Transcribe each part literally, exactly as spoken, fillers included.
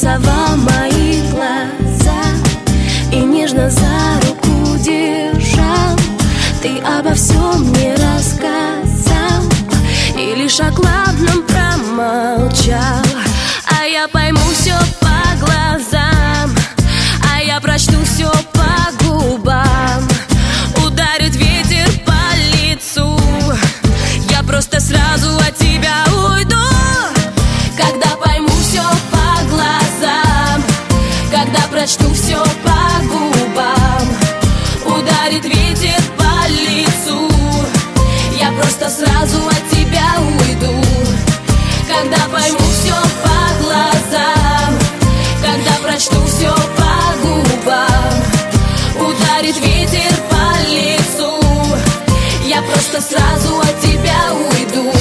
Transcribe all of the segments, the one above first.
нарисовал мои глаза и нежно за руку держал. Ты обо всем мне рассказал и лишь о главном промолчал. А я пойму все по глазам, а я прочту все по губам. Ударит ветер по лицу, я просто сразу от тебя уйду. Когда пойму все по глазам, когда прочту все по губам. Ударит ветер по лицу, я просто сразу от тебя уйду. Когда пойму все по глазам, когда прочту все по губам. Ударит ветер по лицу, я просто сразу от тебя уйду.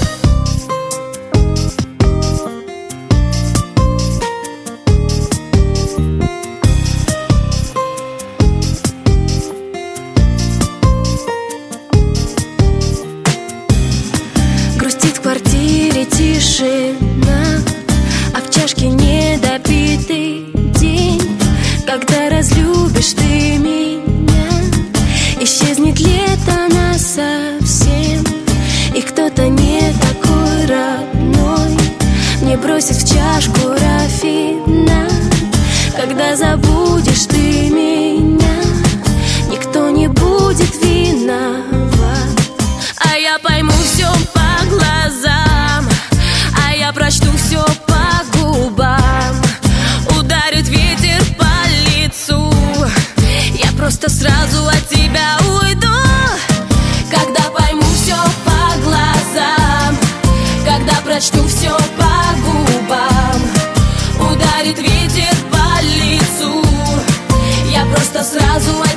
Грустит в квартире тишина, а в чашке недопитый день. Когда разлюбишь ты меня, исчезнет лето насовсем. И кто-то не такой родной мне бросит в чашку рафинад. Когда забудешь ты меня, никто не будет виноват. А я пойму все по глазам, а я прочту все по губам. Ударит ветер по лицу, я просто сразу от тебя уйду. Когда пойму все по глазам, когда прочту все по губам. Ударит ветер по лицу, я просто сразу от